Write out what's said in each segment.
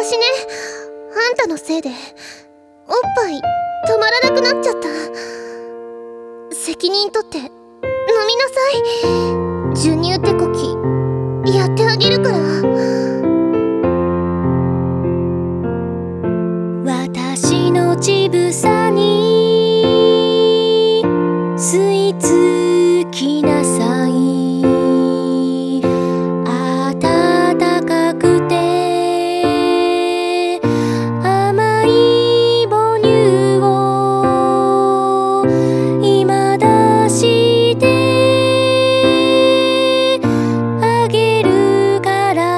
私ね、あんたのせいでおっぱい止まらなくなっちゃった。責任取って飲みなさい。授乳手こきやってあげるから。 私の乳房に吸い付きなさい。暖かくて甘い母乳を今出してあげるから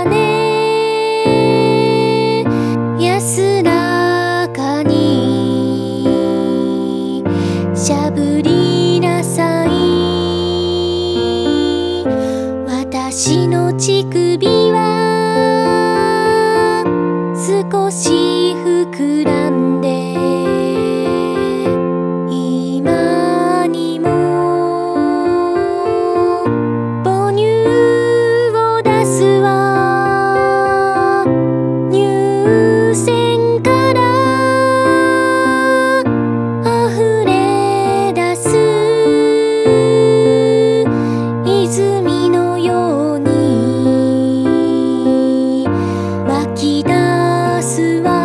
ね。安らかにしゃぶりなさい。私の乳首は少し膨らんで今にも母乳を出すわ。乳腺から溢れ出す泉のように湧き出すわ。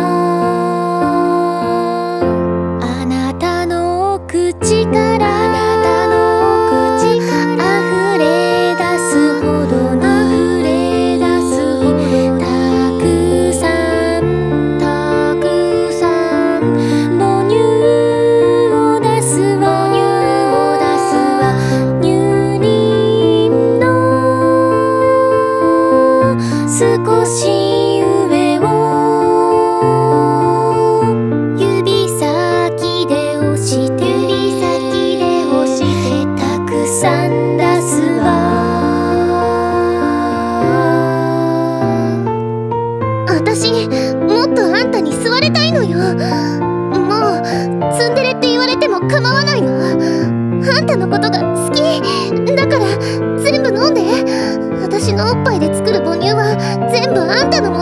あなたの口から溢れ出すほどにたくさん母乳を出すわ。乳輪の少し上を指先で押してたくさん出すわ。 私もっとあんたに吸われたいのよ。もうツンデレって言われても構わないの。あんたのことが好きだから全部飲んで。私のおっぱいで作る母乳は全部あんたのもの。